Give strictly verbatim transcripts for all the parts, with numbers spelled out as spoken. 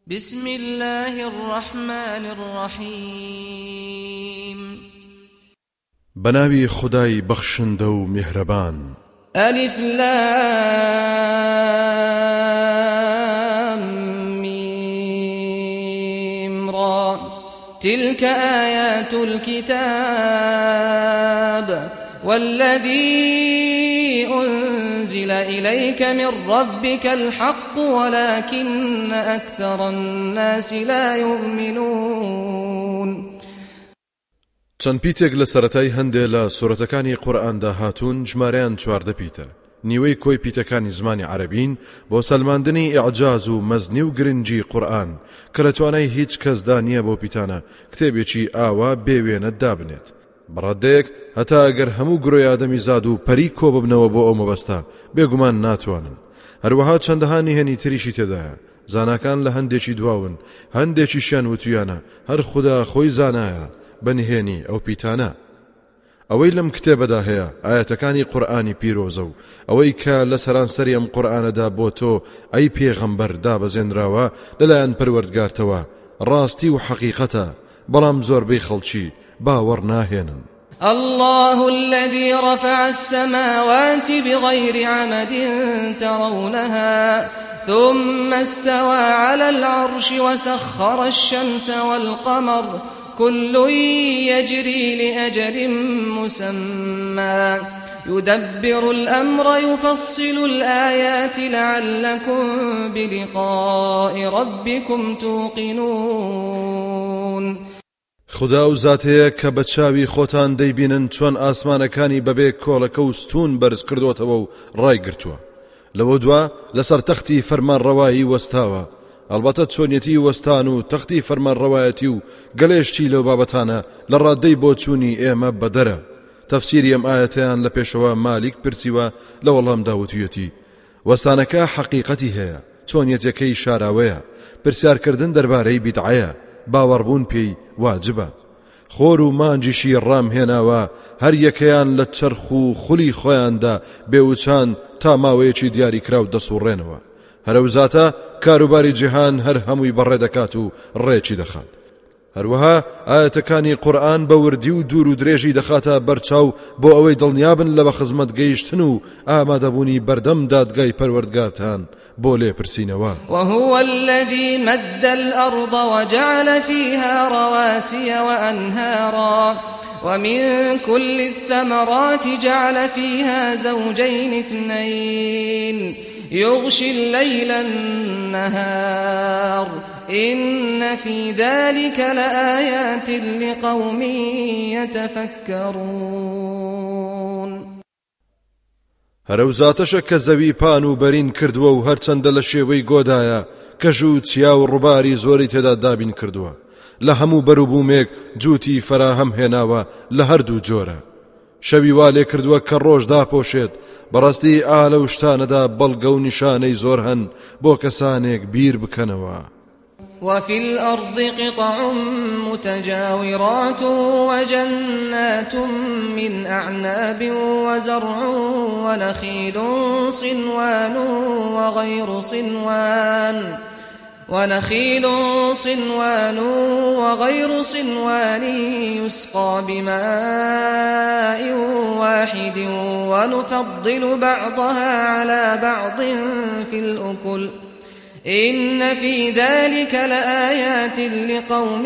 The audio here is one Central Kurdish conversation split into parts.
بسم الله الرحمن الرحيم بناوي خداي بخشندو مهربان ألف لام ميم را تلك آيات الكتاب والذي أنزل إليك من ربك الحق ولكن أكثر الناس لا يؤمنون. چەند پیتێک لە سەرەتای هەندێ لە سورەتەکانی قورئاندا هاتوون ژمارەیان چواردە پیتە. نیوەی کۆی پیتەکانی زمانی عەرەبین بۆ سەلماندنی ئیعجاز و مەزنی و گرنگی قورئان کە لە توانای هیچ کەسدا نییە بۆ پیتانە کتێبێکی ئاوا بێوێنە دابنێت. بەڕادەیەک هەتا ئەگەر هەموو گرۆی ئادەمی زاد و پەری کۆ ببنەوە بۆ ئەو مەبەستە بێگومان ناتوانن. هەروەها چەندەها نهێنی تریشی تێدایە. زاناکان لە هەندێکی دواون، هەندێکیشیان وتویانە هەر خوددا خۆی زانایە بەنهێنی ئەو پیتانە. ئەوەی لەم کتێبەدا هەیە ئاەتەکانی قورئانی پیرۆزە و ئەوەی کە لە سەرانسەری ئەم قورئانەدا بۆ تۆ ئەی پێغەمبەر دابەزێنراوە لەلایەن پەروەردگارتەوە ڕاستی و حەقیقەتە، بەڵام زۆربەی خەڵکی باوەڕ ناهێنن. الله الذي رفع السماوات بغير عمد ترونها ثم استوى على العرش وسخر الشمس والقمر كل يجري لأجل مسمى يدبر الأمر يفصل الآيات لعلكم بلقاء ربكم توقنون. خدا و زاتەیە کە بە چاوی خۆتان دەیبینن چۆن ئاسمانەکانی بەبێ کۆڵەکە و ستون بەرز کردوتەوە و ڕای گرتووە. لەوە دوا لەسەر تەختی فەرمانڕەوایی وەستاوە. ئەلبەتە چۆنیەتی وەستان و تەختی فەرمانڕەوایەتی و گەلێشتی لەو بابەتانە لە ڕادەی بۆ چوونی ئێمە بەدەرە. تەفسیری ئەم ئاەتەیان لە پێشەوە مالیک پرسیوە لە وەڵامدا وتویەتی وەستانەکە حەقیقەتی هەیە، چۆنیەتەکەی شاراوەیە، پرسیارکردن دەربارەی بیدعەیە، باوەڕبوون پێی واجبە. خۆر و مانجیشی ڕام هێناوە هەر یەکەیان لە چەرخ و خولی خۆیاندا بێوچان تا ماوەیەکی دیاری کراو دەسوڕێنەوە. هەرەوزاتە کاروباری جیهان هەر هەمووی بەڕێ دەکات و ڕێکی دەخات. هەروەها ئاەتەکانی قورئان بە وردی و دوور و درێژی دەخاتە بەرچاو بۆ ئەوەی دڵنیابن لە بەخزمەت گەیشتن و ئامادەبوونی بەردەم دادگای پەروەردگارتان بۆ لێپرسینەوە. وهو الذي مد الأرض وجعل فيها رواسي وأنهارا ومن كل الثمرات جعل فيها زوجين اثنين يغشي الليل النهار إن في ذلك لآيات لقوم يتفكرون. هەرەوزاتەشە کە زەوی پان و بەرین کردووە و هەرچەندە لە شێوەی گۆدایە کەژ و چیا و ڕووباری زۆری تێدا دابین کردووە. لە هەموو بەروبوومێک جووتی فەراهەم هێناوە لە هەردوو جۆرە. شەوی وا لێ کردووە کە ڕۆژ داپۆشێت. بەڕاستی ئا لەو شتانەدا بەڵگە و نیشانەی زۆر هەن بۆ کەسانێک بیر بکەنەوە. وفي الأرض قطع متجاورات وجنات من أعناب وزرع ونخيل صنوان وغير صنوان ونخيل صنوان وغير صنوان يسقى بماء واحد ونفضل بعضها على بعض في الأكل إن في ذلك لآيات لقوم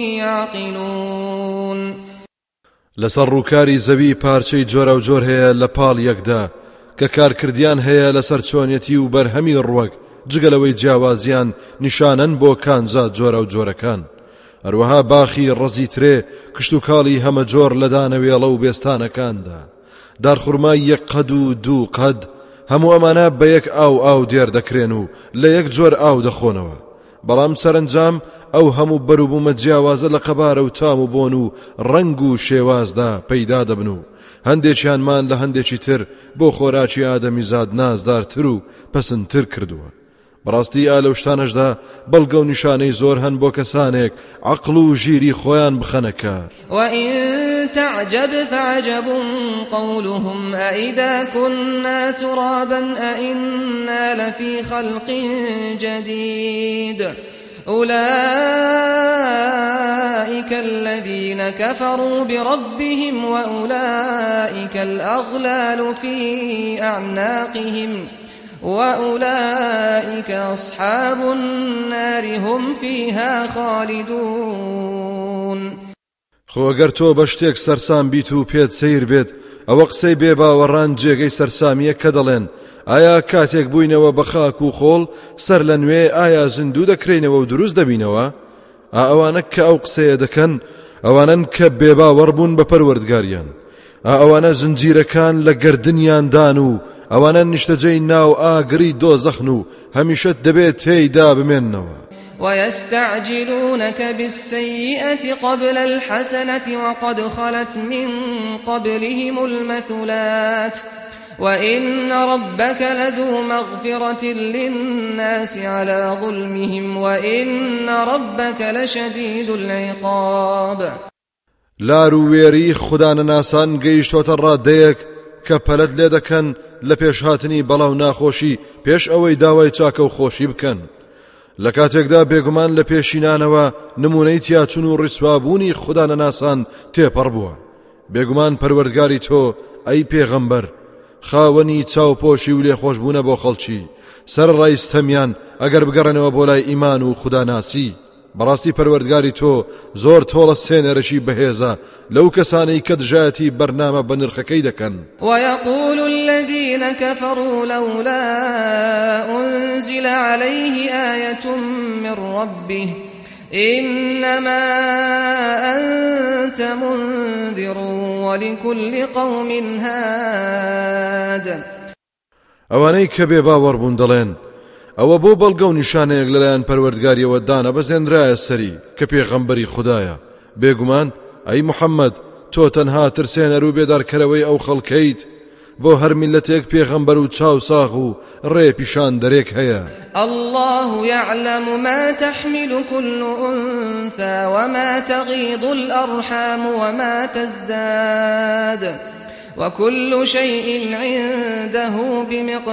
يعقلون. لەسەر ڕووکاری زەوی پارچەی جۆرە و جۆر هەیە لە پاڵ یەکدا کە کارکردیان هەیە لەسەر چۆنیەتی و بەرهەمی ڕووەک جگەلەوەی جیاوازیان نیشانەن بۆ کانزا جۆرە و جۆرەکان. هەروەها باخی ڕەزی ترێ کشت و کاڵی هەمە جۆر لە دانەوێڵە و بێستانەکاندا. دارخورمای یەک قەد و دوو قەد هەموو ئەمانە بە یەک ئاو ئاو دێر دەکرێن و لە یەک جۆر ئاو دەخۆنەوە. بەڵام سەرنجام ئەو هەموو بەروبوومە جیاوازە لە قەبارە و تام و بۆن و ڕەنگ و شێوازدا پەیدا دەبن و هەندێکیانمان لە هەندێکی تر بۆ خۆراکی ئادەمی زاد نازدارتر و پەسندتر کردووە. بەڕاستی ئا لەو شتانەشدا بەڵگە و نیشانەی زۆر هەن بۆ کەسانێک عەقڵ و ژیری خۆیان بخەنە کار. وإن تعجب فعجب قولهم أئذا كنا ترابا أئنا لفي خلق جديد أولئك الذين كفروا بربهم وأولئك الأغلال في أعناقهم وأولئك أصحاب النار هم فيها خالدون. خۆ ئەگەر تۆ بە شتێک سەرسام بیت و پێت سەیر بێت ئەوە قسەی بێباوەڕان جێگەی سەرسامیە کە دەڵێن ئایا کاتێک بووینەوە بە خاک و خۆڵ سەر لە نوێ ئایا زیندوو دەکرێنەوە و دروست دەبینەوە؟ ئا ئەوانە کە ئەو قسەیە دەکەن ئەوانن کە بێباوەڕ بوون بە پەروەردگاریان، ئا ئەوانە زنجیرەکان لە گەردنیاندان و ئەوانە نیشتەجەی ناو ئاگری دۆزەخن و هەمیشە دەبێت تێیدا بمێننەوە. ويستعجلونك بالسيئة قبل الحسنة وقد خلت من قبلهم المثلات وإن ربك لذو مغفرة للناس على ظلمهم وإن ربك لشديد العقاب. لاروێری خودانەناسان گەیشتۆتە ڕادەیەک کە پەلەت لێ دەکەن لە پێشهاتنی بەڵاو ناخۆشی پێش ئەوەی داوای چاکە و خۆشی بکەن. لە کاتێکدا بێگومان لە پێشینانەوە نمونەی تیاچون و ڕیسوابوونی خودانەناسان تێپەڕ بووە. بێگومان پەروەردگاری تۆ ئەی پێغەمبەر خاوەنی چاوپۆشی و لێخۆشبوونە بۆ خەڵکی سەر ڕایستەمیان ئەگەر بگەڕێنەوە بۆ لای ئیمان و خوداناسی. بەڕاستی پەروەردگاری تۆ زۆر تۆڵە سێنەرەشی بەهێزە لەو کەسانەی کە دژایەتی بەرنامە بە نرخەکەی دەکەن. ويقول الذين كفروا لولا أنزل عليه آية من ربه إنما أنت منذر ولكل قوم هاد. ئەوانەی کە بێ باوەڕ بوون دەڵێن ئەوە بۆ بەڵگە و نیشانەیەک لەلایەن پەروەردگاریەوە دانا بەزێنرایە سەری کە پێغەمبەری خوددایە. بێگومان ئەی محەممەد تۆ تەنها ترسێنەر و بێدارکەرەوەی ئەو خەڵکەیت بۆ هەر میلەتێک پێغەمبەر و چاو ساغ و ڕێ پیشان دەرێک هەیە. الله يعلم ما تحمل كل أنثى وما تغيض الأرحام وما تزداد وكل شيء عنده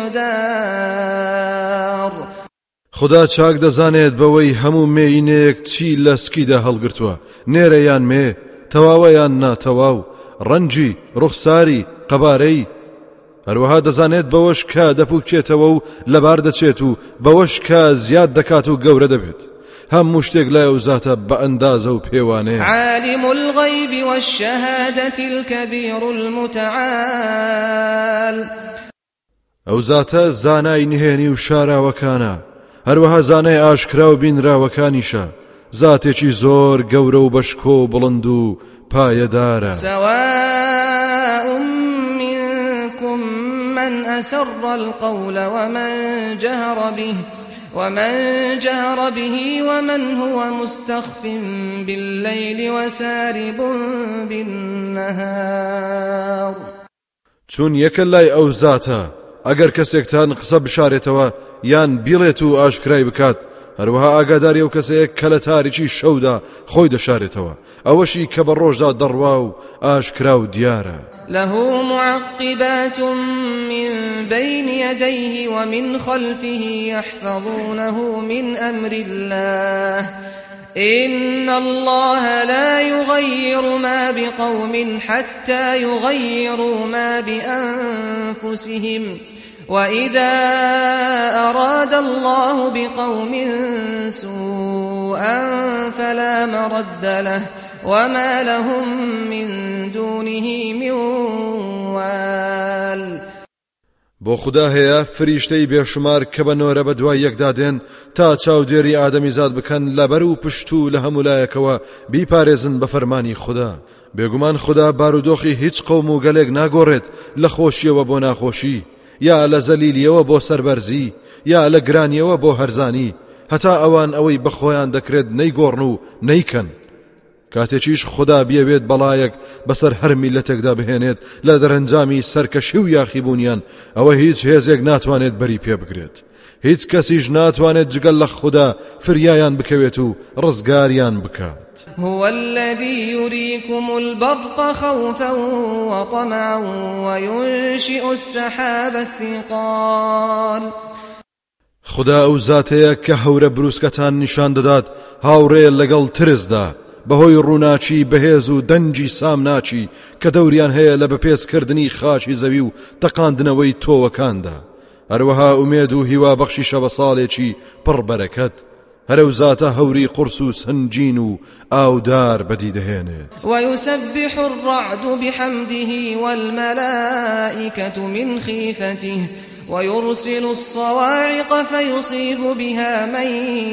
بمقدار. خدا چاک دەزانێت بەوەی هەموو مێینەیەک چی لە سکیدا هەڵگرتووە، نێرەیان مێ، تەواوەیان ناتەواو، ڕەنجی، ڕوخساری، قەبارەی. هەروەها دەزانێت بەوەش کە دەپوکێتەوە و لەبار دەچێت و بەوەش کە زیاد دەکات و گەورە دەبێت. هەموو شتێک لای ئەو زاتە بە ئەندازە و پێوانەیە. عالم الغیب والشهادة الكبير المتعال. ئەو زاتە زانای نهێنی و شاراوەکانە، هەروەها زانای ئاشکرا و بینراوەکانیشە، زاتێکی زۆر گەورە و بەشکۆ و بڵند و پایەدارە. سواء منكم من أسر القول ومن جهر به ومن جهر به ومن هو مستخف بالليل وسارب بالنهار. چون یەکە لای ئەو زاتە ئەگەر کەسێکتان قسە بشارێتەوە یان بیڵێت و ئاشکرای بکات، هەروەها ئاگاداری ئەو کەسەیە کە لە تاریکی شەودا خۆی دەشارێتەوە، ئەوەشی کە بە ڕۆژدا دەڕوا و ئاشکرا و دیارە. له معقبات من بين يديه ومن خلفه يحفظونه من أمر الله إن الله لا يغير ما بقوم حتى يغيروا ما بأنفسهم وإذا أراد الله بقوم سوءا فلا مرد له وما لهم من دونه من وال. بۆ خدا هەیە فریشتەی بێشمار کە بە نۆرە بە دوای یەکدادێن تا چاودێری ئادەمیزاد بکەن لەبەر و پشت و لە هەموو لایەکەوە بیپارێزن بە فەرمانی خدا. بێگومان خدا بارودۆخی هیچ قەوم و گەلێک ناگۆڕێت لە خۆشیەوە بۆ ناخۆشی، یا لە زەلیلیەوە بۆ سەربەرزی، یا لە گرانیەوە بۆ هەرزانی، هەتا ئەوان ئەوەی بەخۆیان دەکرێت نەیگۆڕن و نەیکەن. کاتێکیش خدا بیەوێت بەڵایەک بەسەر هەر میلەتێکدا بهێنێت لە دەرەنجامی سەرکەشی و یاخیبوونیان، ئەوە هیچ هێزێک ناتوانێت بەری پێ بگرێت. هیچ کەسیش ناتوانێت جگەل لە خدا فریایان بکەوێت و ڕزگاریان بکات. هو الذي يريكم البرق خوفا وطمعا وينشئ السحاب الثقال. خدا ئەو زاتەیە کە هەورە بروسکەتان نیشان دەدات هاوڕێ لەگەڵ ترسدا بەهۆی ڕووناچی بەهێز و دەنجی سامناچی کە دەوریان هەیە لە بەپێسکردنی خاچی زەوی و تەقاندنەوەی تۆوەکاندا هەروەها ئومێد و هیوا بەخشی شەبە ساڵێکی پڕ بەرەکەت هەرەو زاتە هەوری قورس و سنجین و ئاودار بەدی دەهێنێت ويسبح الرعد بحمده والملائكة من خيفته ويرسل الصواعق فيصيب بها من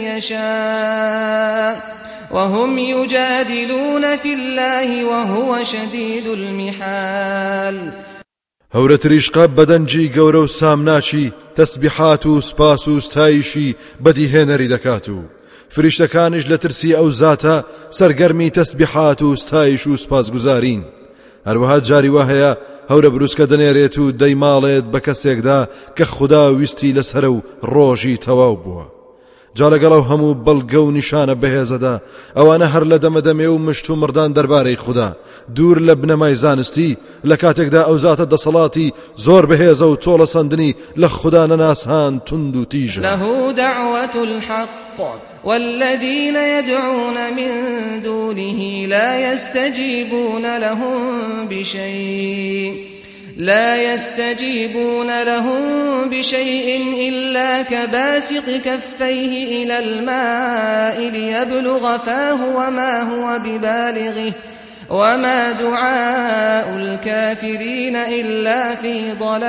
يشاء وهم يجادلون في الله وهو شديد المحال هەورە تریشقە بەدەنجی گەورە و سامناچی تەسبیحات و سپاس و ستایشی بەدیهێنەری دەکات و فریشتەکانش لە ترسی ئەو زاتە سەرگەرمی تەسبیحات و ستایش و سپاسگوزارین هەروەها جاری وا هەیە هەورە بروسکە دەنێرێت و دەیماڵێت بە کەسێکدا کە خوددا ویستی لەسەر و ڕۆژی تەواو بووە جا لەگەڵ هەموو بەڵگە و نیشانە بەهێزەدا ئەوانە هەر لە دەمەدەمێ و مشت و مردان دەربارەی خوددا دوور لە بنەمای زانستی لە کاتێکدا ئەو زاتە دەسەڵاتی زۆر بەهێزە و تۆڵە سەندنی لە خوددا نەناسان توند و تیژە له دعوة الحق والذين يدعون من دونه لا يستجيبون لهم بشيء لا يستجيبون لهم بشيء إلا كباسط كفيه إلى الماء ليبلغ فاه وما هو ببالغه وما دعاء الكافرين إلا في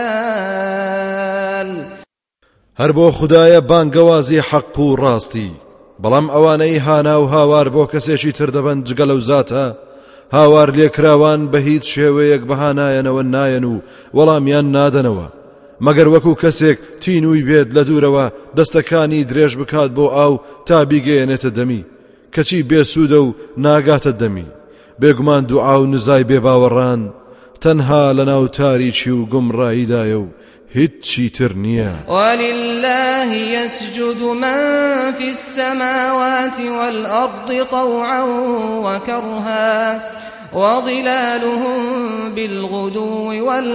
ضلال هەر بۆ خوددایە بانگەوازی حەق و ڕاستی بەڵام ئەوانەی هانا و هاوار بۆ کەسێکی تر دەبەن جگە لەو زاتە هاوار لێکراوان بە هیچ شێوەیەک بەهانایەنەوە نایەن و وەڵامیان نادەنەوە مەگەر وەکو کەسێک تینووی بێت لە دوورەوە دەستەکانی درێژ بکات بۆ ئاو تا بیگەیەنێتە دەمی کەچی بێسوودە و ناگاتە دەمی بێگومان دوعا و نزای بێباوەڕان تەنها لە ناو تاریکی و گومڕاییدایە و هیچی تر نییە ولله يسجد من في السماوات والأرض طوعا وكرها وظلالهم بالغدو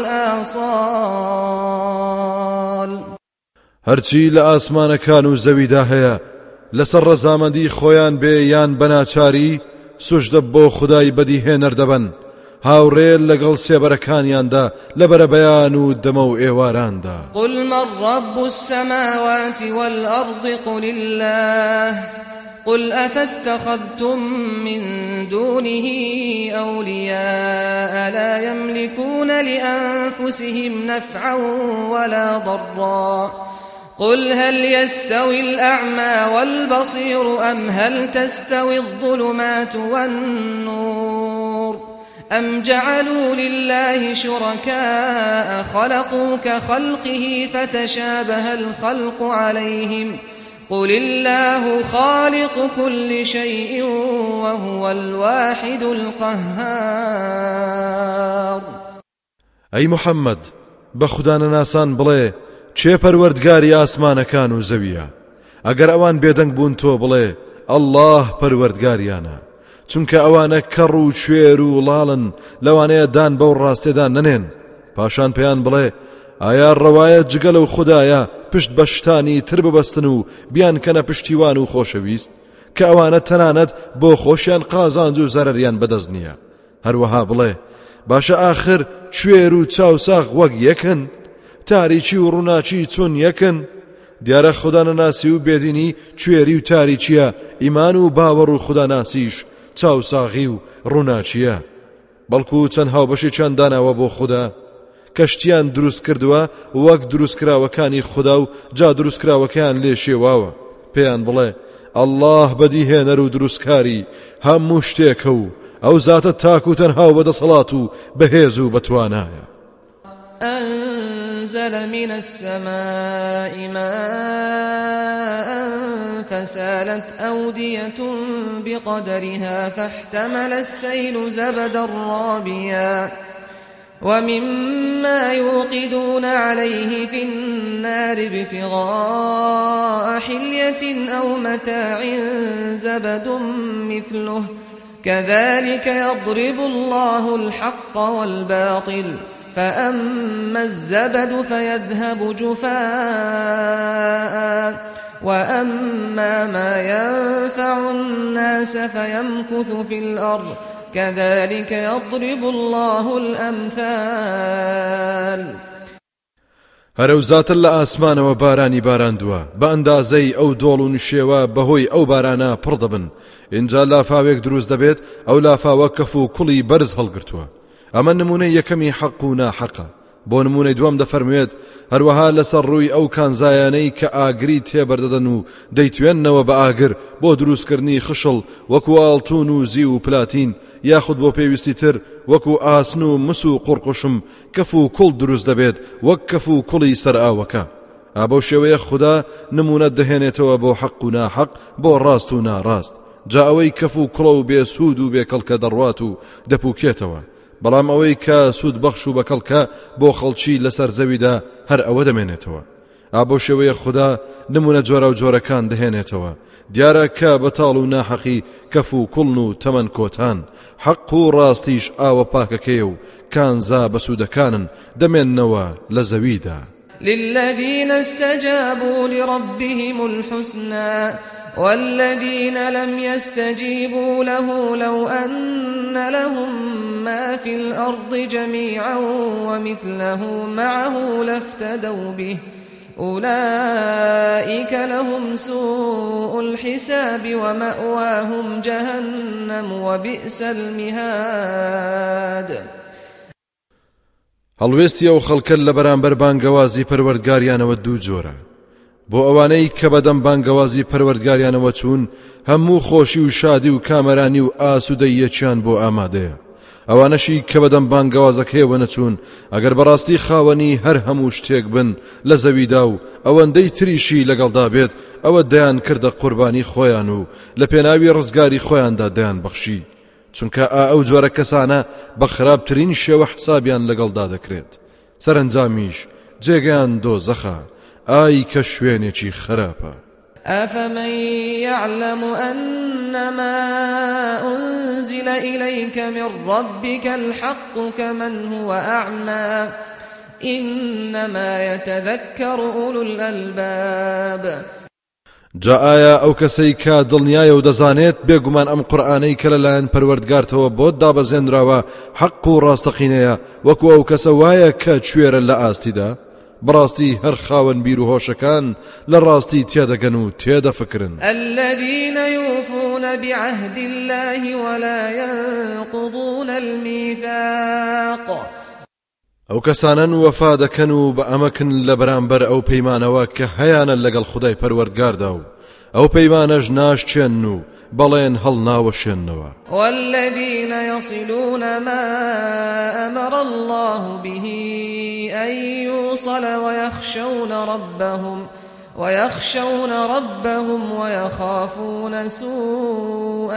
والآصال هەرچی لە ئاسمانەکان و زەویدا هەیە لەسەر ڕەزامەندی خۆیان بێ یان بەناچاری سوژدە بۆ خودای بەدیهێنەر دەبن هاوڕێ لەگەڵ سێبەرەکانیاندا لەبەرە بەیان و دەمە و ئێواراندا قل من رب السماوات والأرض قل الله قل أفاتخذتم من دونه أولياء لا يملكون لأنفسهم نفعا ولا ضرا قل هل يستوي الأعمى والبصير أم هل تستوي الظلمات والنور أم جعلوا لله شركاء خلقوا كخلقه فتشابه الخلق عليهم قل الله خالق كل شيء وهو الواحد القهار أي محمد بخدان ناسان بڵێ چێ پەروەردگاری ئاسمانەکان و زەویە ئەگەر ئەوان بێدەنگ بوون تۆ بڵێ ئەڵڵاه پەروەردگاریانە چونکە ئەوانە کەڕ و کوێر و وڵاڵن لەوانەیە دان بەو ڕاستێدا نەنێن پاشان پێیان بڵێ ئایا ڕەوایە جگە لەو خوددایە پشت بە شتانی تر ببەستن و بیان کەنە پشتیوان و خۆشەویست کە ئەوانە تەنانەت بۆ خۆشیان قازانج و زەرەریان بەدەست نییە هەروەها بڵێ باشە ئاخر کوێر و چاوساغ وەک یەکن تاریکی و ڕووناچی چۆن یەکن دیارە خودانەناسی و بێدینی کوێری و تاریچیە ئیمان و باوەڕ و خوداناسیش چاوساغی و ڕووناچیە بەڵکو چەند هاوبەشێکیان داناوە بۆ خوددا کەشتیان دروست کردووە وەک دروستکراوەکانی خوددا و جا دروستکراوەکەیان لێ شێواوە پێیان بڵێ ئەڵڵاه بەدیهێنەر و دروستکاری هەموو شتێکە و ئەو زاتە تاک و تەنها و بەدەسەڵات و بەهێز و بەتوانایە أنزل من السماء ماء فسالت أودية بقدرها فاحتمل السيل زبدا رابيا ومما يوقدون عليه في النار ابتغاء حلية أو متاع زبد مثله كذلك يضرب الله الحق والباطل فأما الزبد فيذهب جفاء وأما ما ينفع الناس فيمكث في الأرض كذلك يضرب الله الأمثال. هەرەوزاتر لە ئاسمانەوە بارانی باراندووە بە ئەندازەی ئەو دۆڵ و نشێوە بەهۆی ئەو بارانە پڕ دەبن. اینجا لافاوێک دروست دەبێت، ئەو لافاوە کەف و کوڵی بەرز هەڵگرتووە. ئەمە نمونەی یەکەمی حەق و ناحەقە. بۆ نمونەی دووەم دەفەرموێت هەروەها لەسەر ڕووی ئەو کانزایانەی کە ئاگری تێبەردەدەن و دەیتوێننەوە بە ئاگر بۆ دروستکردنی خشڵ وەکو ئاڵتون و زی و پلاتین، یاخود بۆ پێویستی تر وەکو ئاسن و مس و قوڕقوشم کەف و کوڵ دروست دەبێت وەک کەف و کوڵی سەر ئاوەکە. ئابەو شێوەیە خوددا نمونە دەهێنێتەوە بۆ حەق و ناحەق، بۆ ڕاست و ناڕاست. جا ئەوەی کەف و کوڵە و بێسوود و بێکەڵکە دەڕوات و دەپووکێتەوە، بەڵام ئەوەی کە سوود بەخش و بەکەڵکە بۆ خەڵکی لەسەر زەویدا هەر ئەوە دەمێنێتەوە. ئابەو شێوەیە خوددا نمونە جۆرە و جۆرەکان دەهێنێتەوە. دیارە کە بەتاڵ و ناحەقی کەف و کوڵن و تەمەن کۆتان، حەق و ڕاستیش ئاوە پاکەکەیە و کانزا بەسوودەکانن دەمێننەوە لە زەویدا. للذين استجابوا لربهم الحسنى والذين لم يستجيبوا له لو أن لهم ما في الأرض جميعا ومثله معه لافتدوا به أولئك لهم سوء الحساب ومأواهم جهنم وبئس المهاد. هەڵوێستی ئەو خەڵکە لە بەرامبەر بانگەوازی پەروەردگاریانەوە دوو جۆرە. بۆ ئەوانەی کە بەدەم بانگەوازی پەروەردگاریانەوە چوون، هەموو خۆشی و شادی و کامەرانی و ئاسوودەییەکیان بۆ ئامادەیە. ئەوانەشی کە بەدەم بانگەوازەکەیەوە نەچوون، ئەگەر بەڕاستی خاوەنی هەر هەموو شتێک بن لە زەویدا و ئەوەندەی تریشی لەگەڵدا بێت، ئەوە دەیان کردە قوربانی خۆیان و لە پێناوی ڕزگاری خۆیاندا دەیان بەخشی، چونکە ئەو جۆرە کەسانە بە خراپترین شێوە حسابیان لەگەڵدا دەکرێت. سەرنجامیش جێگەیان دۆزەخە. ئای کە شوێنێکی خراپە. أفمن يعلم أنما أنزل إليك من ربك الحق كمن هو أعمى إنما يتذكر أولو الألباب. جا ئایا ئەو کەسەی کە دڵنیایە و دەزانێت بێگومان ئەم قورئانەی کە لەلایەن پەروەردگارتەوە بۆت دابەزێنراوە حەق و ڕاستەقینەیە وەکو ئەو کەسە وایە کە کوێرە لە ئاستیدا؟ بڕاستی هەر خاوەن بیر و هۆشەکان لە ڕاستی تێدەگەن و تێدەفکرن. الذين يوفون بعهد الله ولا ينقضون الميثاق. ئەو کەسانن وەفا دەکەن و بە ئەمەکن لە بەرامبەر ئەو پەیمانەوە کە هەیانە لەگەڵ خودای پەروەردگاردا و ئەو پەیمانەش ناشچێن و بەڵێن هەڵ ناوەشێننەوە. والذين يصلون ما أمر الله به أن يوصل ويخشون ربهم ويخشون ربهم ويخافون سوء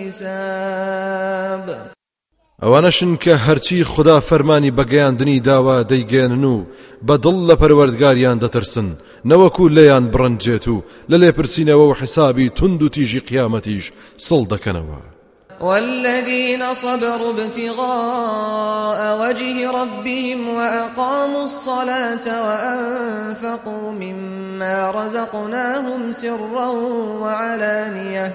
الحساب. ئەوانەشن کە هەرچی خوددا فەرمانی بەگەیاندنی داوا دەیگێنن و بەدڵ لە پەروەردگاریان دەترسن، نەوەکو لێیان بڕنجێت و لە لێپرسینەوە و حسابی تند و تیژی قیامەتیش سڵ دەکەنەوە. والذين صبروا ابتغاء وجه ربهم وأقاموا الصلاة وأنفقوا مما رزقناهم سرا وعلانية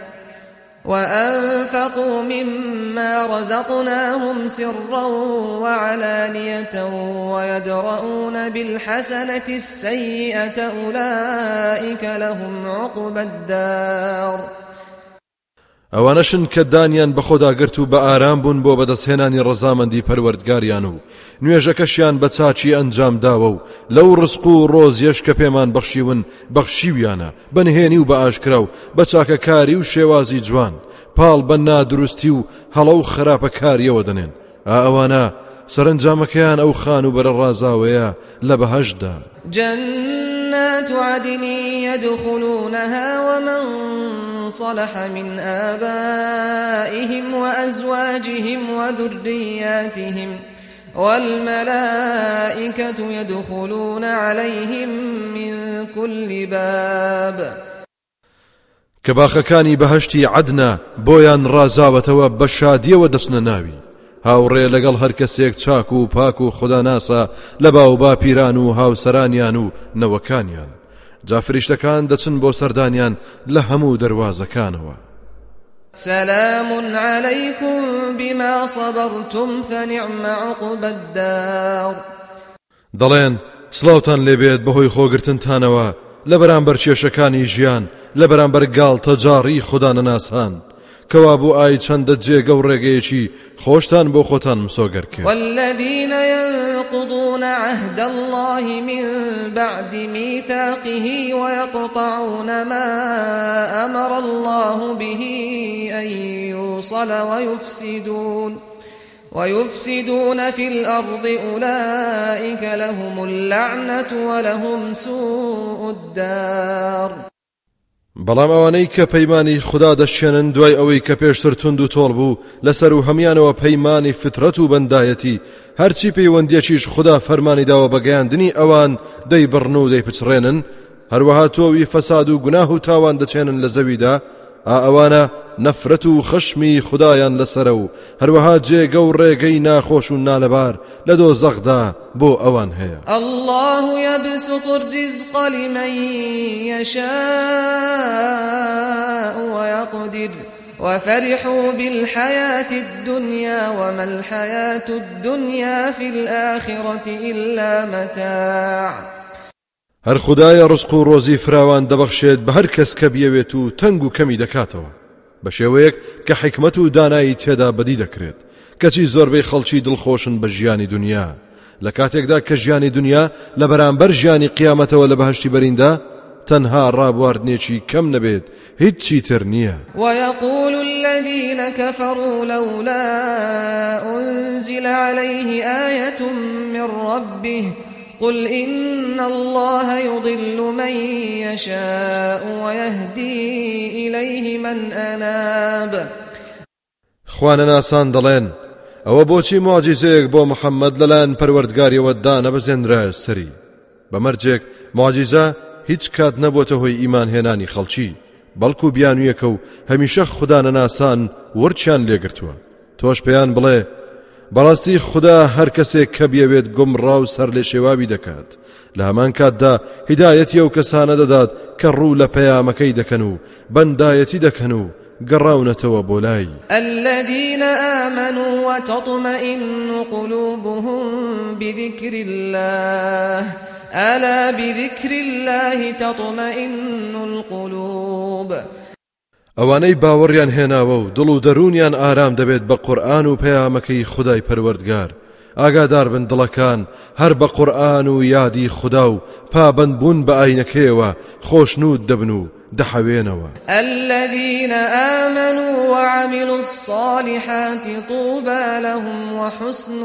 وأنفقوا مما رزقناهم سرا وعلانية ويدرؤون بالحسنة السيئة أولئك لهم عقبى الدار. ئەوانەشن کە دانیان بە خۆدا گرت و بە ئارام بوون بۆ بەدەستهێنانی ڕەزامەندی پەروەردگاریان و نوێژەکەشیان بە چاچی ئەنجام داوە و لەو ڕزق و ڕۆزیەش کە پێمان بەخشیون بەخشیویانە بەنهێنی و بە ئاشکرا و بە چاکەکاری و شێوازی جوان، پاڵ بە نادروستی و هەڵە و خراپەکاریەوە دەنێن. ئەوانە سەرنجامەکەیان ئەو خان و بەرە ڕازاوەیە لە بەهەشدا. جنات عدن يدخلونها ومن صلح من آبائهم وأزواجهم وذرياتهم والملائكة يدخلون عليهم من كل باب. کە باخەکانی بەهەشتی عەدنە بۆیان ڕازاوەتەوە بە شادیەوە دەچنە ناوی. هاوڕێ لەگەڵ هەر کەسێک چاک و پاک و خوددا ناسا لە باو با پیران و هاوسەرانیان و نەوەکانیان جا فریشتەکان دەچن بۆ سەردانیان لە هەموو دەواازەکانەوە. سلام عليكم بما صبرتم فنعم عقبى الدار. دەڵێن سڵاوتان لێبێت بەهۆی خۆگرتنتانەوە لە بەرامبەر کێشەکانی ژیان لە بەرامبەر گاڵتە جاڕی خوددا نەناسان کەوا بۆ ئای چەندە جێگە و ڕێگەیەکی خۆشتان بۆ خۆتان مسۆگەر کرد. والذين ينقضون عهد الله من بعد ميثاقه ويقطعون ما أمر الله به أن يوصل ويفسدون ويفسدون في الأرض أولئك لهم اللعنة ولهم سوء الدار. بەڵام ئەوانەی کە پەیمانی خوددا دەشێنن دوای ئەوەی کە پێشتر تند و تۆڵ بوو لەسەر و هەمیانەوە پەیمانی فترەت و بەندایەتی هەرچی پەیوەندیەکیش خوددا فەرمانی داوە بەگەیاندنی ئەوان دەیبڕن و دەیپچڕێنن هەروەها تۆوی فەساد و گوناه و تاوان دەچێنن لە زەویدا ئا ئەوانە نەفرەت و خشمی خوددایان لەسرە و هەروەها جێگە و ڕێگەی ناخۆش و نالەبار لە دۆزەخدا بۆ ئەوان هەیە. الله يبسط الرزق لمن يشاء ويقدر وفرحوا بالحياة الدنيا وما الحياة الدنيا في الآخرة إلا متاع. هەر خوددایە ڕزق و ڕۆزی فراوان دەبەخشێت بە هەر کەس کە بیەوێت و تەنگ و کەمی دەکاتەوە بە شێوەیەک کە حکمت و دانایی تێدا بەدی دەکرێت کەچی زۆربەی خەڵکی دڵخۆشن بە ژیانی دنیا لە کاتێکدا کە ژیانی دنیا لە بەرامبەر ژیانی قیامەتەوە لە بەهشتی بەریندا تەنها ڕابواردنێکی کەم نەبێت هیچی تر نییە. ويقول الذين كفروا لولا أنزل عليه آية من ربه قل إن الله يضل من يشاء ويهدي إليه من أناب. خوانە ناسان دەڵێن ئەوە بۆچی معجزەیەک بۆ محەممەد لەلایەن پەروەردگاریەوە دانەبەزێنرایە سەری بەمەرجێک معجزە هیچ کات نەبووتە هۆی ئیمان هێنانی خەڵکی بەڵکو بیانوویەکە و هەمیشە خوددا نەناسان ورچیان لێگرتووە. تۆش پێیان بڵێ بەڕاستی خوددا هەر کەسێک کە بیەوێت گومڕا و سەر لێ شێواوی دەکات لە هەمان کاتدا هیدایەتی ئەو کەسانە دەدات کە ڕوو لە پەیامەکەی دەکەن و بەندایەتی دەکەن و گەڕاونەتەوە بۆ لای. الذين آمنوا وتطمئن قلوبهم بذكر الله ألا بذكر الله تطمئن القلوب. ئەوانەی باوەڕیان هێناوە و دڵ و دەرونیان ئارام دەبێت بە قورئان و پەیامەکەی خودای پەروەردگار ئاگادار بن دڵەکان هەر بە قورئان و یادی خوددا و پابەند بوون بە ئاینەکەیەوە خۆشنود دەبن و دەحەوێنەوە. الذين آمنوا وعملوا الصالحات طوبى لهم وحسن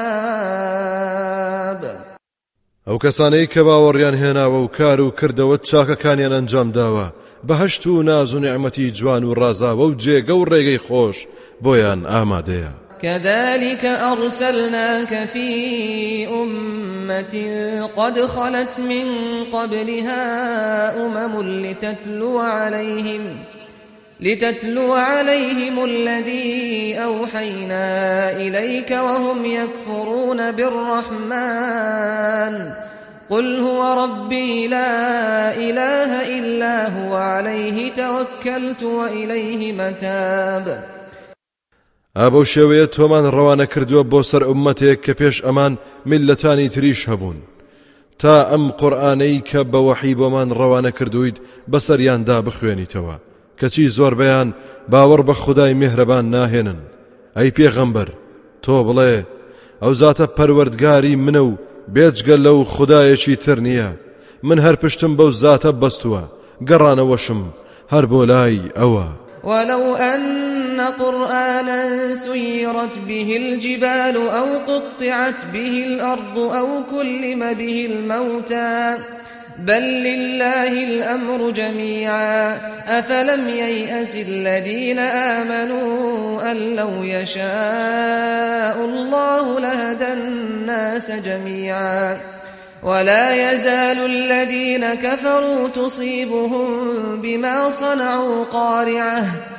مآب. ئەو کەسانەی کە باوەڕیان هێناوە و کار و کردەوە چاکەکانیان ئەنجام داوە بەهشت و ناز و نعمەتی جوان و ڕازاوە و جێگە و ڕێگەی خۆش بۆیان ئامادەیە. كذلك أرسلناك في أمة قد خلت من قبلها أمم لتتلو عليهم لتتلو عليهم الذي أوحينا إليك وهم يكفرون بالرحمن قل هو ربي لا إله إلا هو عليه توكلت وإليه متاب. ئابە شێوەیە تۆمان ڕەوانە کردووە بۆ سەر ئومەتێک کە پێش ئەمان میلەتانی تریش هەبوون تا ئەم قورئانەی کە بە وەحی بۆمان ڕەوانە کردوویت بەسەریاندا بخوێنیتەوە کەچی زۆربەیان باوەڕ بە خودای میهرەبان ناهێنن. ئەی پێغەمبەر تۆ بڵێ ئەو زاتە پەروەردگاری منە و بێجگە لەو خودایەکی تر نییە من هەر پشتم بەو زاتە بەستووە گەڕانەوەشم هەر بۆ لای ئەوە. ولو أن قرآنا سيرت به الجبال أو قطعت به الأرض أو كلم به الموتى بل لله الأمر جميعا أفلم ييأس الذين آمنوا أن لو يشاء الله لهدى الناس جميعا ولا يزال الذين كفروا تصيبهم بما صنعوا قارعة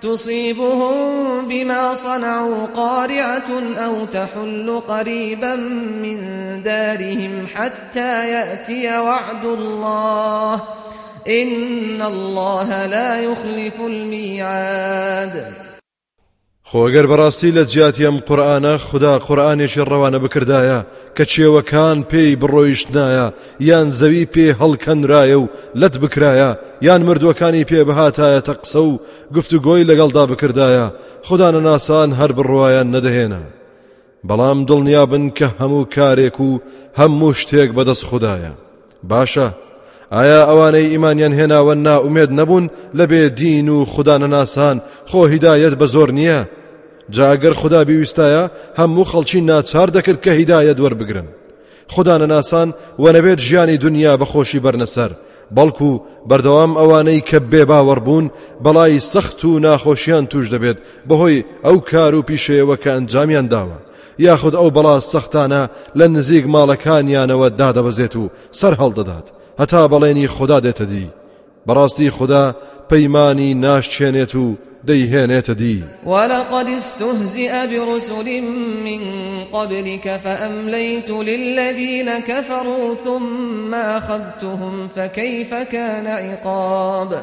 تصيبهم بما صنعوا قارعة أو تحل قريبا من دارهم حتى يأتي وعد الله إن الله لا يخلف الميعاد. خۆگەر بەڕاستی لە جیاتیم قورآنە خدا قورآنێکی ڕەوانە بکردایە کە چێوەکان پێی بڕۆیشتنایە یان زەوی پێ هەڵکەنرایە و لەت بکرایە یان مردوەکانی پێ بهاتایەتە قسە و گفتوگۆی لەگەڵدا بکردایە خدا نەناسان هەر بڕوایان نەدەهێنا بەڵام دڵنیابن کە هەموو کارێک و هەموو شتێک بەدەست خدایە. باشە ئایا ئەوانەی ئیمانیان هێناوە نائومێد نەبوون لە بێ دین و خدا نەناسان خۆ هیدایەت بە زۆر نییە؟ جا ئەگەر خدا بیویستایە هەموو خەڵکی ناچار دەکرد کە هیدایەت وەربگرن. خدا نەناسان وەنەبێت ژیانی دنیا بەخۆشی بەرنەسەر بەڵکو بەردەوام ئەوانەی کە بێباوەڕ بوون بەڵای سەخت و ناخۆشیان توش دەبێت بەهۆی ئەو کار و پیشەیەوە کە ئەنجامیان داوە یاخود ئەو بەڵا سەختانە لە نزیک ماڵەکانیانەوە دادەبەزێت و سەر هەڵدەدات هەتا بەڵێنی خدا دێتە دی. بەڕاستی خدا پەیمانی ناشچێنێت و دەیهێنێتە دی. وَلَقَدِ اسْتُهْزِئَ بِرُسُلٍ مِّن قَبْلِكَ فَأَمْلَيْتُ لِلَّذِينَ كَفَرُوا ثُمَّ أَخَذْتُهُمْ فَكَيْفَ كَانَ عِقَابِ.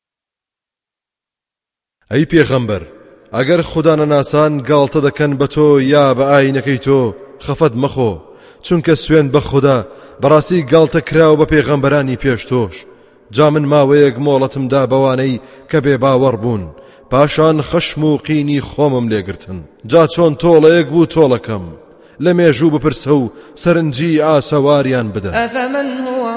ئەی پێغەمبەر ئەگەر خدا نەناسان گاڵتە دەکەن بە تۆ یا بە ئاینەکەی تۆ خەفەت مەخۆ چونکە سوێن بە خدا بەڕاستی گاڵتە کراوە بە پێغەمبەرانی پێش تۆش. جا من ماوەیەک مۆڵەتمدا بەوانەی کە بێ باوەڕ بوون پاشان خەشم و قینی خۆمم لێگرتن. جا چۆن تۆڵەیەک بوو تۆڵەکەم لە مێژوو بپرسە و سەرنجی ئاسەواریان بدە. ئەفەمەن هو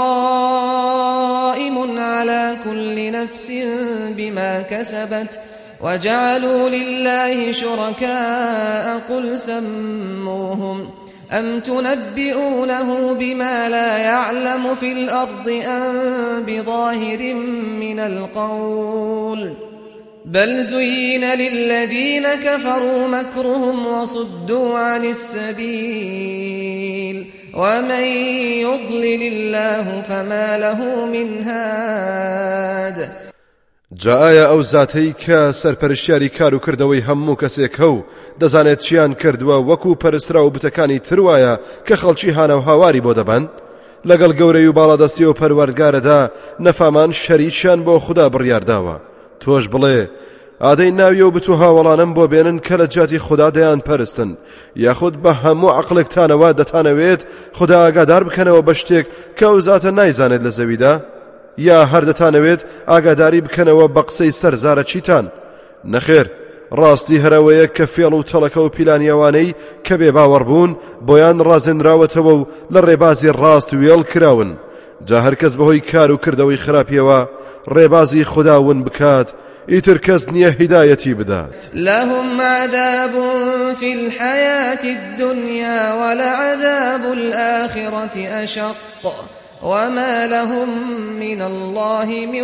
قائم على كل نفس بما كسبت وجعلوا لله شركاء قل سموهم أم تنبئونه بما لا يعلم في الأرض أم بظاهر من القول بل زين للذين كفروا مكرهم وصدوا عن السبيل ومن يضلل الله فما له من هاد. جاء ئەو زاتەی کە سەرپەرشتیاری کار و کردەوەی هەموو کەسێک هەو دەزانێت چیان کردووە وەکو پەرسرا و بتەکانی تروایە کە خەڵکی هانە و هاواری بۆ دەبەن لەگەڵ گەورەی و باڵادەستی و پەروەردگارەدا نەفامان شەریکیان بۆ خوددا بڕیارداوە. تۆش بڵێ ئادەی ناویە و بتو هاوڵانم بۆ بێنن کە لە جاتی خوددا دەیان پەرستن یاخود بە هەموو عەقڵێکتانەوە دەتانەوێت خوددا ئاگادار بکەنەوە بە شتێک کە ئەو زاتە نایزانێت لە زەویدا یا هەر دەتانەوێت ئاگاداری بکەنەوە بە قسەی سەرزارە چیتان؟ نەخێر ڕاستی هەرەوەیە کە فێڵ و تەڵەکە و پیلانیەوانەی کە بێ باوەڕ بوون بۆیان ڕازێنراوەتەوە و لە ڕێبازی ڕاست وێڵ کراون. جا هەرکەس بەهۆی کار و کردەوەی خراپیەوە ڕێبازی خودداون بکات ئیتر کەس نییە هیدایەتی بدات. لهم عذاب في الحياة الدنيا ولعذاب الآخرة أشق وما لهم من الله من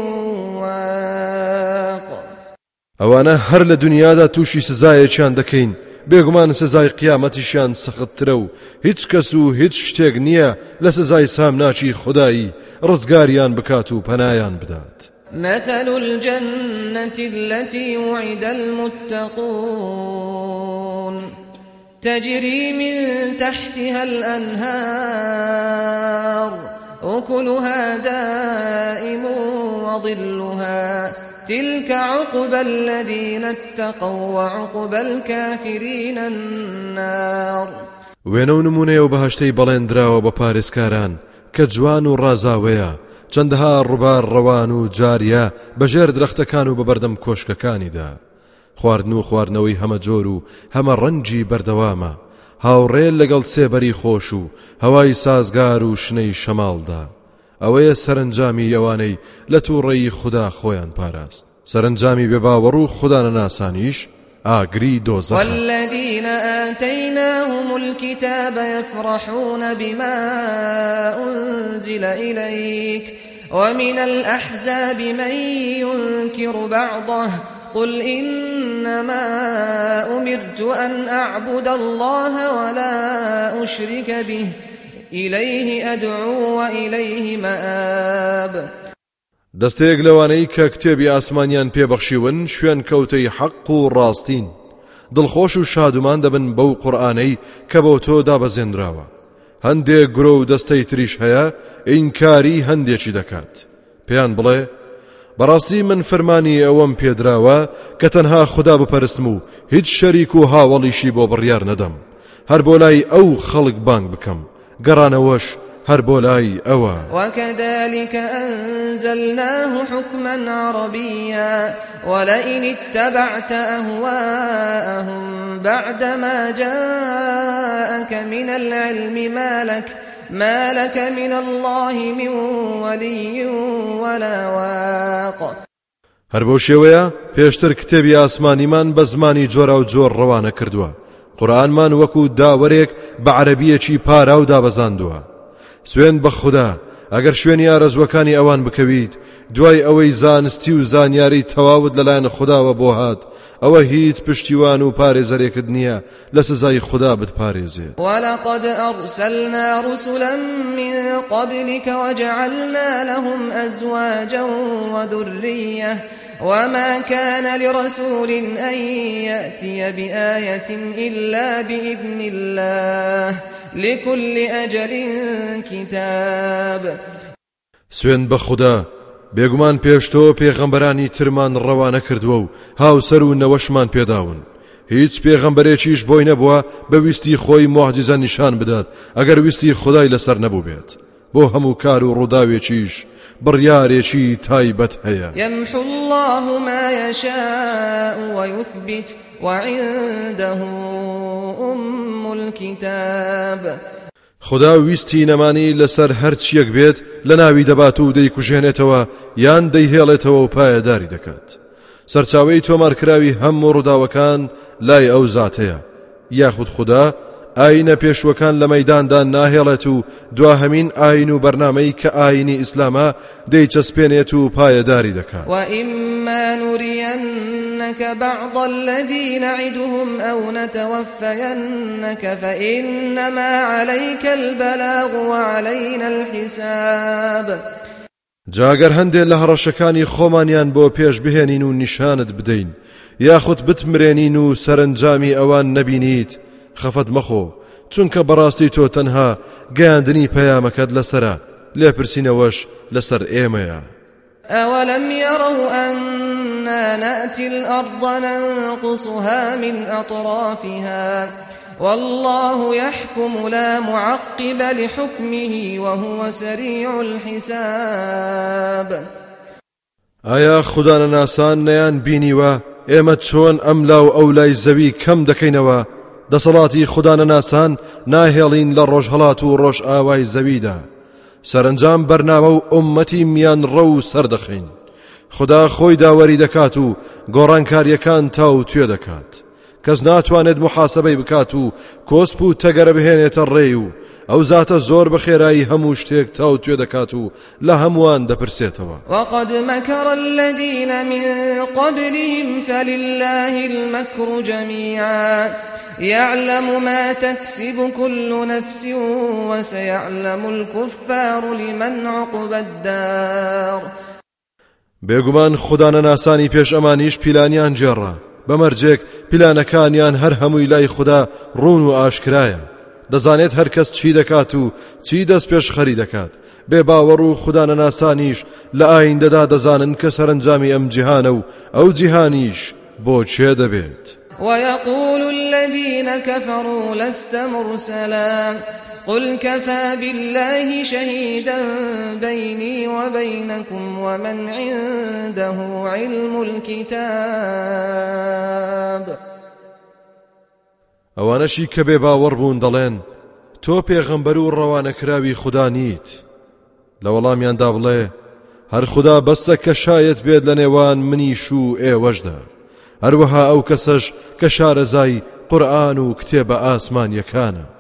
واق. ئەوانە هەر لە دنیادا تووشی سزایەکیان دەکەین بێگومان سزای قیامەتیشیان سەختترە و هیچ کەس و هیچ شتێک نییە لە سزای سامناچی خودایی ڕزگاریان بکات و پەنایان بدات. مثل الجنة التي وعد المتقون تجري من تحتها الأنهار أكلها دائم وظلها تلك عقبى الذين اتقوا وعقبى الكافرين النار. وێنە و نمونەیە و بەهەشتەی بەڵێندراوە بە پارێزکاران کە جوان و ڕازاوەیە چەندەها ڕووبار ڕەوان و جاریە بەژێر درەختەکان و بەبەردەم کۆشکەکانیدا. خواردن و خواردنەوەی هەمە جۆر و هەمە ڕەنجی بەردەوامە هاوڕێل لەگەڵ سێبەری خۆش و هەوای سازگار و شنەی شەماڵدا. ئەوەیە سەرنجامی ئەوانەی لە تووڕێی خوددا خۆیان پاراست. سەرنجامی بێباوەڕ و خوددا نەناسانیش ئاگری دۆزەخە. والذين آتيناهم الكتاب يفرحون بما أنزل إليك ومن الأحزاب من ينكر بعضه قل إنما أمرت أن أعبد الله ولا أشرك به إليه أدعو وإليه مآب. دەستەیەک لەوانەی کە کتێبی ئاسمانیان پێبەخشیون شوێن کەوتەی حەق و ڕاستین دڵخۆش و شادومان دەبن بەو قورئانەی کە بۆ تۆ دابەزێنراوە هەندێک گرۆ و دەستەی تریش هەیە ئینکاری هەندێکی دەکات پێیان بڵێ بەڕاستی من فەرمانی ئەوەم پێدراوە کە تەنها خوددا بپەرستم و هیچ شەریک و هاوڵیشی بۆ بڕیار نەدەم هەر بۆ لای ئەو خەڵک بانگ بکەم گەڕانەوەش هەر بۆ لای ئەوە وكذلك أنزلناه حكما عربيا ولئن اتبعت أهواءهم بعدما جاءك من العلم ما لك ما لك من الله من ولي ولا واق هەر بۆ شێوەیە پێشتر کتێبی ئاسمانیمان بە زمانی جۆرا و جۆر ڕەوانە کردووە قورئانمان وەکو داوەرێک بە عەرەبیەکی پارا و دابەزاندووە سوێن بە خوددا ئەگەر شوێنی ئارەزوەکانی ئەوان بکەویت دوای ئەوەی زانستی و زانیاری تەواوت لەلایەن خودداوە بۆ هات ئەوە هیچ پشتیوان و پارێزەرێکت نییە لە سزای خوددا بتپارێزێت ولقد أرسلنا رسلا من قبلك وجعلنا لهم أزواجا وذرية وما كان لرسول أن يأتي بآية إلا بإذن الله لكل أجل كتاب سوێن بە خوددا بێگومان پێشتۆ پێغەمبەرانی ترمان ڕەوانە کردووە و هاوسەر و نەوەشمان پێداون هیچ پێغەمبەرێکیش بۆی نەبووە بە ویستی خۆی مۆعجزە نیشان بدات ئەگەر ویستی خودای لەسەر نەبوو بێت بۆ هەموو کار و ڕووداوێکیش بڕیارێکی تایبەت هەیە يمحو الله ما يشاء ويثبت وعنده أم الكتاب خدا ویستی نەمانی لەسەر هەرچیەک بێت لە ناوی دەبات و دەیکوژێنێتەوە یان دەیهێڵێتەوە و پایەداری دەکات سەرچاوەی تۆمارکراوی هەموو ڕووداوەکان لای ئەو زاتەیە یاخود خدا ئاینە پێشوەکان لە مەیداندا ناهێڵێت و دواهەمین ئاین و بەرنامەی کە ئاینی ئیسلامە دەیچەسپێنێت و پایەداری دەکات وإما نرينك بعض الذي نعدهم أو نتوفينك فإنما عليك البلاغ وعلينا الحساب جاگەر هەندێک لە هەڕەشەکانی خۆمانیان بۆ پێش بهێنین و نیشانت بدەین یاخود بتمرێنین و سەرنجامی ئەوان نەبینیت خەفەت مەخۆ چونکە بەڕاستی تۆ تەنها گەیاندنی پەیامەکەت لەسەرە لێپرسینەوەش لەسەر ئێمەیە أولم يروا أنا نأتي الأرض ننقصها من أطرافها والله يحكم لا معقب لحكمه وهو سريع الحساب ئایا خوددا نەناسان نەیان بینیوە ئێمە چۆن ئەم لاو ئەو لای زەوی کەم دەکەینەوە دەسەڵاتی خوددا نەناسان ناهێڵین لە ڕۆژهەڵات و ڕۆژ ئاوای زەویدا سەرنجام بەرنامە و ئومەتی میان ڕە و سەردەخین خوددا خۆی داوەری دەکات و گۆڕانکاریەکان تاو توێ دەکات کەس ناتوانێت محاسبەی بکات و کۆسپ و تەگەرە بهێنێتە ڕێی و ئەو زاتە زۆر بەخێرایی هەموو شتێک تاو توێ دەکات و لە هەمووان دەپرسێتەوە وقد مكر الذين من قبلهم فلله المكر جميعا يعلم ما تكسب كل نفس وسيعلم الكفار لمن عقبى الدار بێگومان خوددا نەناسانی پێش ئەمانیش پیلانیان جێڕا بەمەرجێک پیلانەکانیان هەر هەمووی لای خوددا ڕوون و ئاشکرایە دەزانێت هەر کەس چی دەکات و چی دەست پێش خەری دەکات بێ باوەڕ و خوددا نەناسانیش لە ئایندەدا دەزانن کە سەرنجامی ئەم جیهانە و ئەو جیهانیش بۆ چێ دەبێت ويقول الذين كفروا لست مرسلا قل كفى بالله شهيدا بيني وبينكم ومن عنده علم الكتاب ئەوانەشی کە بێ باوەڕ بوون دەڵێن تۆ پێغەمبەر و ڕەوانەکراوی خوددا نیت لە وەڵامیاندا بڵێ هەر خوددا بەسە کە شایەت بێت لە نێوان منیش و ئێوەشدا هەروەها ئەو کەسەش کە شارەزای قورئان و کتێبە ئاسمانیەکانە